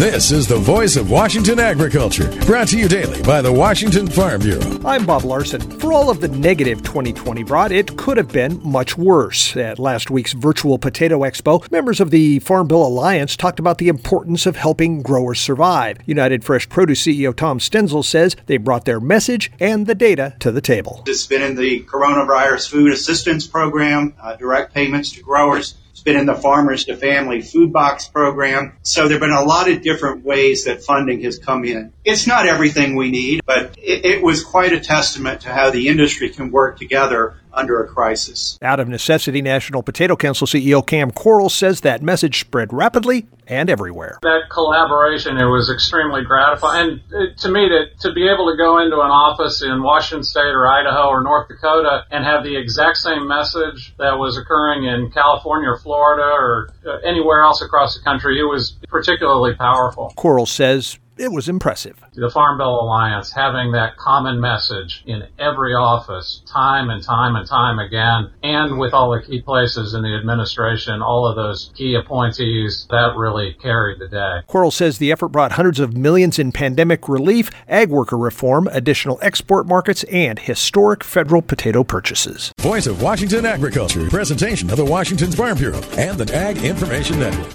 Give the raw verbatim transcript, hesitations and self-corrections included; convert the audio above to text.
This is the voice of Washington agriculture, brought to you daily by the Washington Farm Bureau. I'm Bob Larson. For all of the negative twenty twenty brought, it could have been much worse. At last week's virtual Potato Expo, members of the Farm Bill Alliance talked about the importance of helping growers survive. United Fresh Produce C E O Tom Stenzel says they brought their message and the data to the table. It's been in the Coronavirus Food Assistance Program, uh, direct payments to growers. It's been in the Farmers to Family Food Box Program. So there have been a lot of different ways that funding has come in. It's not everything we need, but it, it was quite a testament to how the industry can work together under a crisis. Out of necessity, National Potato Council C E O Cam Quarles says that message spread rapidly and everywhere. That collaboration, it was extremely gratifying. And it, to me, to, to be able to go into an office in Washington State or Idaho or North Dakota and have the exact same message that was occurring in California or Florida or uh, anywhere else across the country, it was particularly powerful. Quarles says it was impressive. The Farm Bill Alliance having that common message in every office, time and time and time again, and with all the key places in the administration, all of those key appointees, that really carried the day. Quarles says the effort brought hundreds of millions in pandemic relief, ag worker reform, additional export markets, and historic federal potato purchases. Voice of Washington agriculture, presentation of the Washington Farm Bureau and the Ag Information Network.